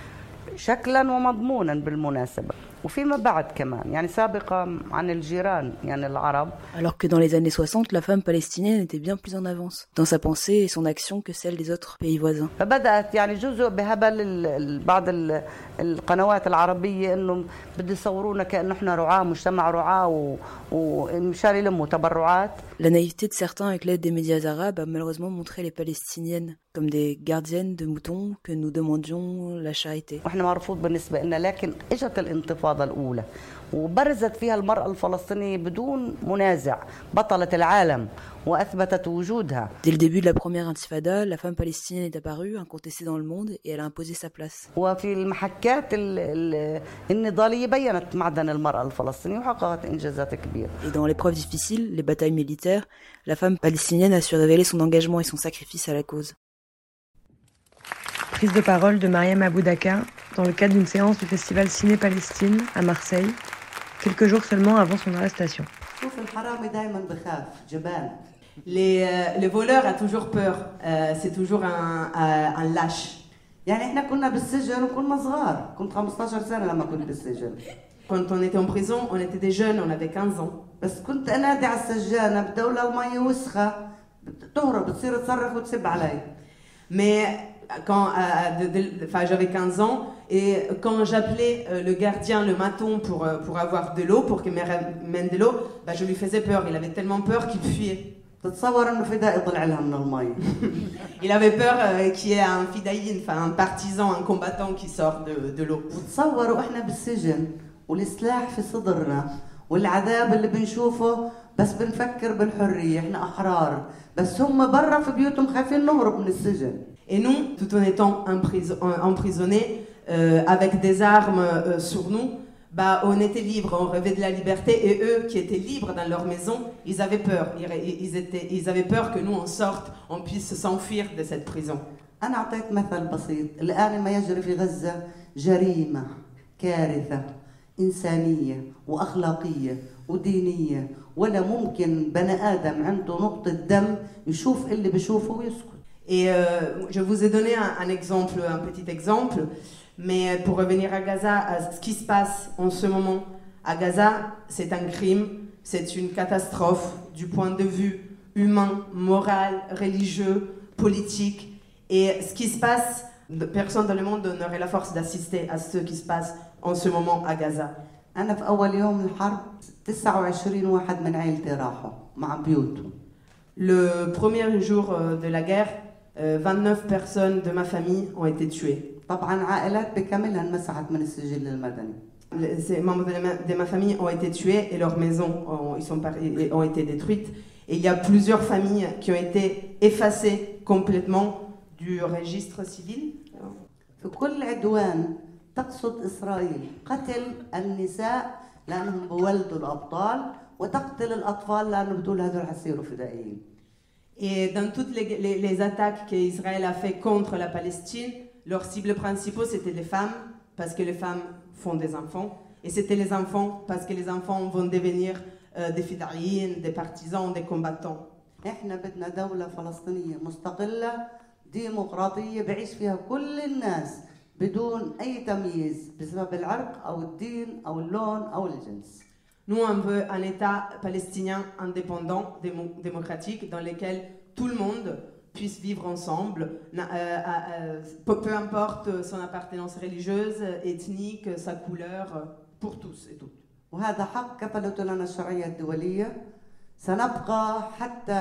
شكلا ومضمونا بالمناسبة وفيما بعد كمان يعني سابقا عن الجيران يعني العرب. Alors que dans les années 60, la femme palestinienne était bien plus en avance dans sa pensée et son action que celle des autres pays voisins. فبدأت يعني جزء بهبل بعض القنوات العربية إنه بده يصورونا كأنه إحنا رعاة مجتمع رعاة ومشان يلموا تبرعات. La naïveté de certains avec l'aide des médias arabes a malheureusement montré les Palestiniennes comme des gardiennes de moutons que nous demandions la charité. وإحنا مرفوض بالنسبة لنا لكن إجت الانتفاضة الأولى وبرزت فيها المرأة الفلسطينية بدون منازع بطلة العالم وأثبتت وجودها. Dès le début de la première intifada, la femme palestinienne est apparue, incontestée dans le monde, et elle a imposé sa place. وفي المحكات النضالية بيّنت معدن المرأة الفلسطينية وحققت إنجازات كبيرة. Et dans l'épreuve difficile, les batailles militaires, la femme palestinienne a su révéler son engagement et son sacrifice à la cause. Prise de parole de Mariam Aboudaka dans le cadre d'une séance du festival Ciné-Palestine à Marseille, quelques jours seulement avant son arrestation. Les voleurs ont toujours peur, c'est toujours un lâche. Quand on était en prison, on était des jeunes, on avait 15 ans. Mais quand j'avais 15 ans et quand j'appelais le gardien le matin pour avoir de l'eau, pour qu'il m'amène de l'eau, je lui faisais peur. Il avait tellement peur qu'il fuyait. Il avait peur qu'il y ait un fidaïn, un partisan, un combattant qui sort de l'eau. والعذاب اللي بنشوفه بس بنفكر بالحرية احنا أحرار بس هم برا في بيوتهم خايفين نهرب من السجن. Et nous, tout en étant emprisonnés avec des armes sur nous, on était libres, on rêvait de la liberté et eux qui étaient libres dans leur maison, ils avaient peur. Ils avaient peur que nous on sorte, on puisse s'enfuir de cette prison. أنا أعطيت مثل بسيط الآن ما يجري في غزة جريمة كارثة إنسانية وأخلاقية ودينية ولا ممكن بني آدم عنده نقطة دم يشوف اللي بيشوفه ويسكت. Et je vous ai donné un exemple, un petit exemple, mais pour revenir à Gaza, à ce qui se passe en ce moment à Gaza, c'est un crime, c'est une catastrophe du point de vue humain, moral, religieux, politique. Et ce qui se passe, personne dans le monde n'aurait la force d'assister à ce qui se passe en ce moment à Gaza. أنا في أول يوم الحرب 29 واحد من عائلتي راحوا مع بيوتهم. Le premier jour de la guerre, 29 personnes de ma famille ont été tuées. طبعا عائلات بكاملها انمسحت من السجل المدني. Ces membres de ma famille ont été tués et leurs maisons ont été détruites. Et il y a plusieurs familles qui ont été effacées complètement du registre civil. في كل عدوان تقصد إسرائيل قتل النساء لأنهم بولدوا الأبطال وتقتل الأطفال لأنه بتقول هذول حيصيروا فدائيين. Et dans toutes les attaques qu'Israël a fait contre la Palestine, leurs cibles principaux c'était les femmes, parce que les femmes font des enfants, et c'était les enfants, parce que les enfants vont devenir des fidaïns, des partisans, des combattants. إحنا بدنا دولة فلسطينية مستقلة ديمقراطية بعيش فيها كل الناس بدون أي تمييز بسبب العرق أو الدين أو اللون أو الجنس. Nous, on veut un État palestinien indépendant, démocratique, dans lequel tout le monde puisse vivre ensemble, peu importe son appartenance religieuse, ethnique, sa couleur, pour tous et toutes. وهذا حق كفلته لنا الشرعية الدولية سنبقى حتى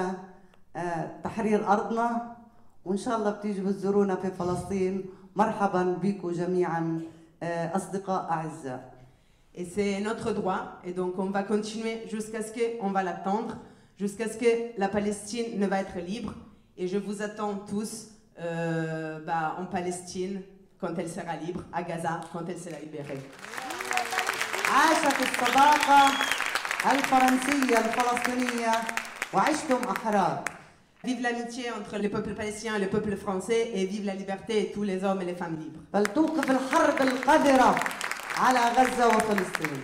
تحرير أرضنا وإن شاء الله بتيجوا بتزورونا في فلسطين مرحبا بكم جميعا أصدقاء أعزاء. Et c'est notre droit, et donc on va continuer jusqu'à ce qu'on va l'attendre, jusqu'à ce que la Palestine ne va être libre. Et je vous attends tous en Palestine quand elle sera libre, à Gaza quand elle sera libérée. عاشت الصداقة الفرنسية الفلسطينية وعشتم أحرار. Vive l'amitié entre le peuple palestinien et le peuple français, et vive la liberté et tous les hommes et les femmes libres. فلتوقف الحرب القذرة على غزة وفلسطين.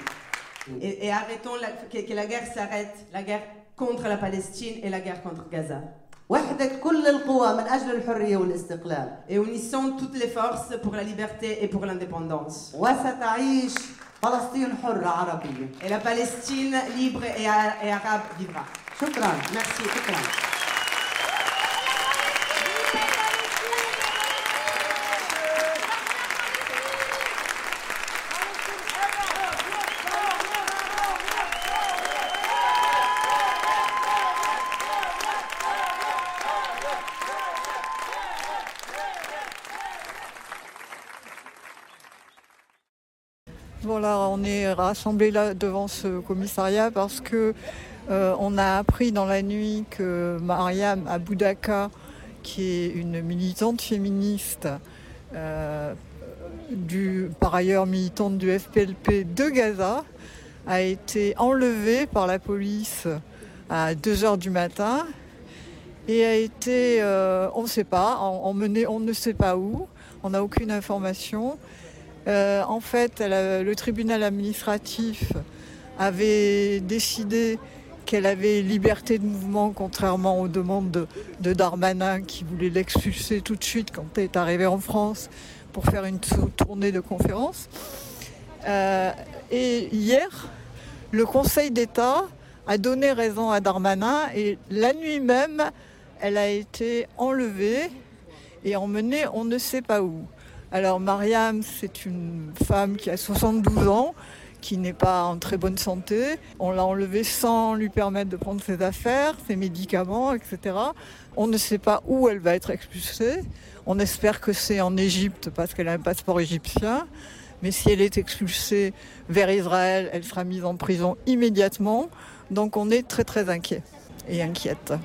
Et arrêtons que la guerre s'arrête, la guerre contre la Palestine et la guerre contre Gaza. وحدة كل القوى من أجل الحرية والاستقلال. Et unissons toutes les forces pour la liberté et pour l'indépendance. وستعيش فلسطين حرة عربية. Et la Palestine libre et arabe vivra. شكرا. Merci. شكرا. Bon là, on est rassemblés là devant ce commissariat parce que on a appris dans la nuit que Mariam Aboudaka, qui est une militante féministe, par ailleurs militante du FPLP de Gaza, a été enlevée par la police à 2h du matin et a été, on ne sait pas, emmenée on ne sait pas où, on n'a aucune information. En fait, le tribunal administratif avait décidé qu'elle avait liberté de mouvement, contrairement aux demandes de Darmanin qui voulait l'expulser tout de suite quand elle est arrivée en France pour faire une tournée de conférences. Et hier, le Conseil d'État a donné raison à Darmanin et la nuit même, elle a été enlevée et emmenée on ne sait pas où. Alors Mariam, c'est une femme qui a 72 ans, qui n'est pas en très bonne santé. On l'a enlevée sans lui permettre de prendre ses affaires, ses médicaments, etc. On ne sait pas où elle va être expulsée. On espère que c'est en Égypte parce qu'elle a un passeport égyptien. Mais si elle est expulsée vers Israël, elle sera mise en prison immédiatement. Donc on est très très inquiets et inquiètes.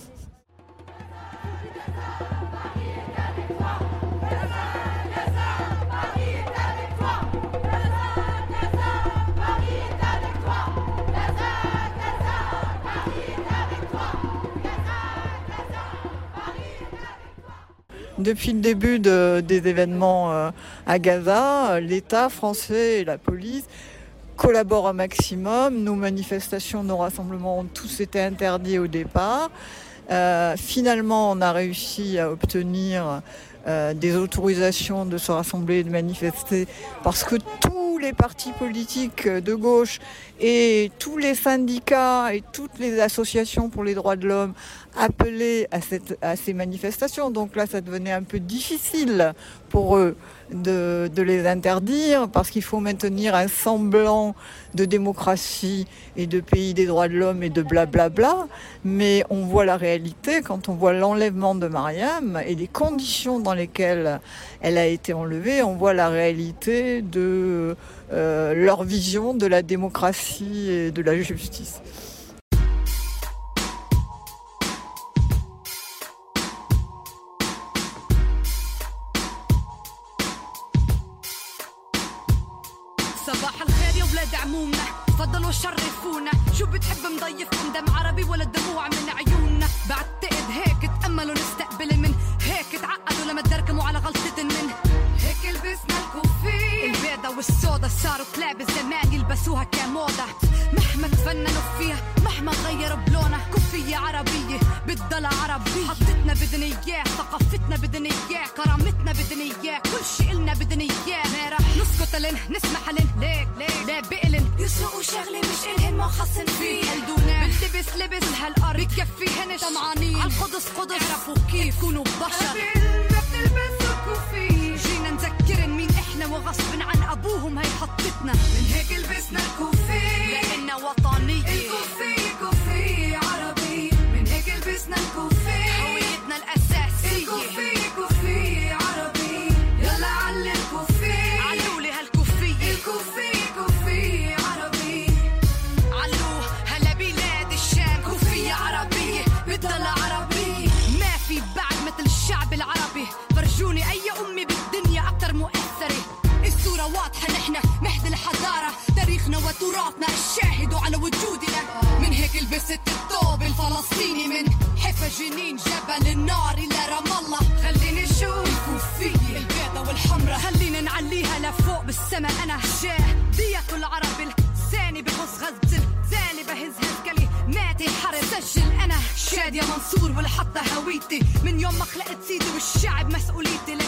Depuis le début des événements à Gaza, l'État français et la police collaborent au maximum. Nos manifestations, nos rassemblements ont tous été interdits au départ. Finalement, on a réussi à obtenir des autorisations de se rassembler et de manifester parce que tous les partis politiques de gauche et tous les syndicats et toutes les associations pour les droits de l'homme appelaient à ces manifestations. Donc là, ça devenait un peu difficile pour eux de les interdire parce qu'il faut maintenir un semblant de démocratie et de pays des droits de l'homme et de blablabla. Mais on voit la réalité quand on voit l'enlèvement de Mariam et les conditions dans lesquelles elle a été enlevée. On voit la réalité de leur vision de la démocratie et de la justice. صباح الخير يا ولاد عمومنا تفضلوا شرفونا شو بتحب مضيفكم دم عربي ولا دموع من عيوننا بعتقد هيك تأملوا نستقبل من هيك تعقدوا لما تدركموا على غلطة من هيك لبسنا الكوفي البيضة والسودا صاروا كلاب الزمان يلبسوها كموضة مهما تفننوا فيها مهما غيروا بلونها كوفية عربية بتضل عربية حطتنا بدنا اياه ثقافتنا بدنا اياه كرامتنا بدنا اياه كل شي إلنا بدنا اياه ما رح نسكت لن نسمح لن ليك لا بقلن يسرقوا شغلة مش إلهن ما خصن فيه قلدونا بنلبس لبس هالأرض بكفيهنش طمعانين عالقدس قدس اعرفوا كيف تكونوا بشر ما بتلبسوا كوفي جينا نذكرن مين احنا وغصب عن ابوهم هي حطتنا من هيك لبسنا الكوفي لأننا وطنية الكوفي عربي من هيك لبسنا الكوفي هويتنا الأساسية الكوفي عربي يلا علي الكوفي علولي هالكوفية الكوفي عربي علوه هلا بلاد الشام كوفية عربية بتضل عربية ما في بعد مثل الشعب العربي فرجوني أي أمي بالدنيا أكتر مؤثرة الصورة واضحة نحنا مهد الحضارة تاريخنا وتراثنا الشاهد على وجودنا من هيك لبست الثوب الفلسطيني من حفا جنين جبل النار إلى رام الله خليني نشوف الكوفية البيضة والحمرة خلينا نعليها لفوق بالسما أنا شاهدية العرب الثاني بغص غزل ثاني بهز هالكلماتي حرب سجل أنا شادي يا منصور ولا حتى هويتي من يوم ما خلقت سيدي والشعب مسؤوليتي